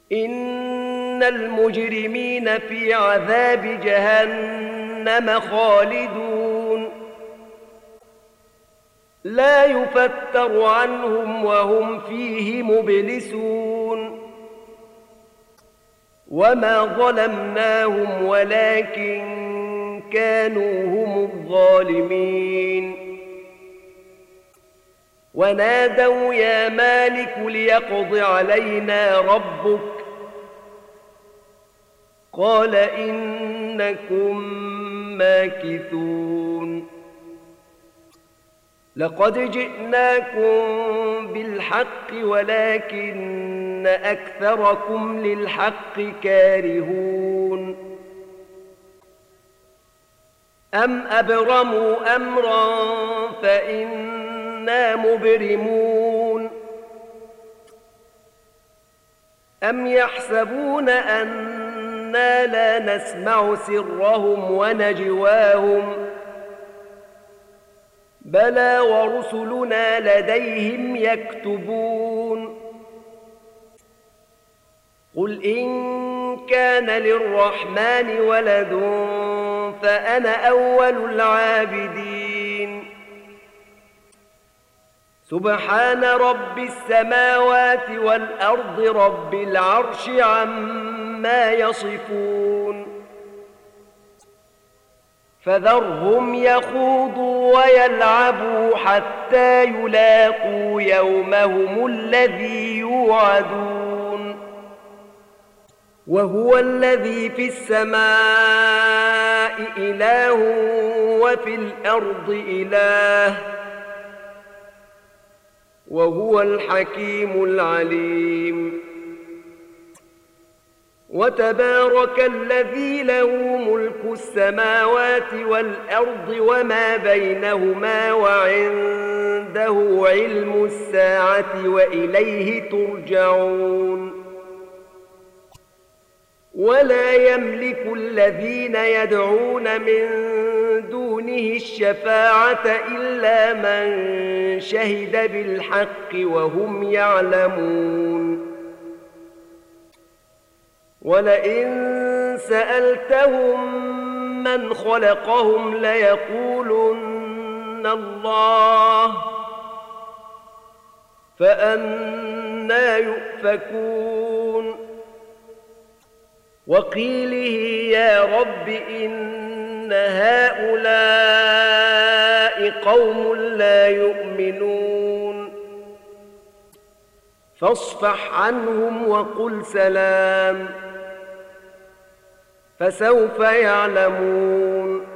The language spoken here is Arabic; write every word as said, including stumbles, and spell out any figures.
إن المجرمين في عذاب جهنم خالدون لا يفتر عنهم وهم فيه مبلسون وما ظلمناهم ولكن كانوا هم الظالمين ونادوا يا مالك ليقض علينا ربك قال إنكم ماكثون لقد جئناكم بالحق ولكن أكثركم للحق كارهون أم أبرموا أمرا فإنا مبرمون أم يحسبون أنا لا نسمع سرهم ونجواهم بلى ورسلنا لديهم يكتبون قل إن كان للرحمن ولد فأنا أول العابدين سبحان رب السماوات والأرض رب العرش عما يصفون فذرهم يخوضوا ويلعبوا حتى يلاقوا يومهم الذي يوعدون وهو الذي في السماء إله وفي الأرض إله وهو الحكيم العليم وتبارك الذي له ملك السماوات والأرض وما بينهما وعنده علم الساعة وإليه ترجعون ولا يملك الذين يدعون من دونه الشفاعة إلا من شهد بالحق وهم يعلمون ولئن سألتهم من خلقهم ليقولن الله فأنى يؤفكون وقيله يا رب إن هؤلاء قوم لا يؤمنون فاصفح عنهم وقل سلام فسوف يعلمون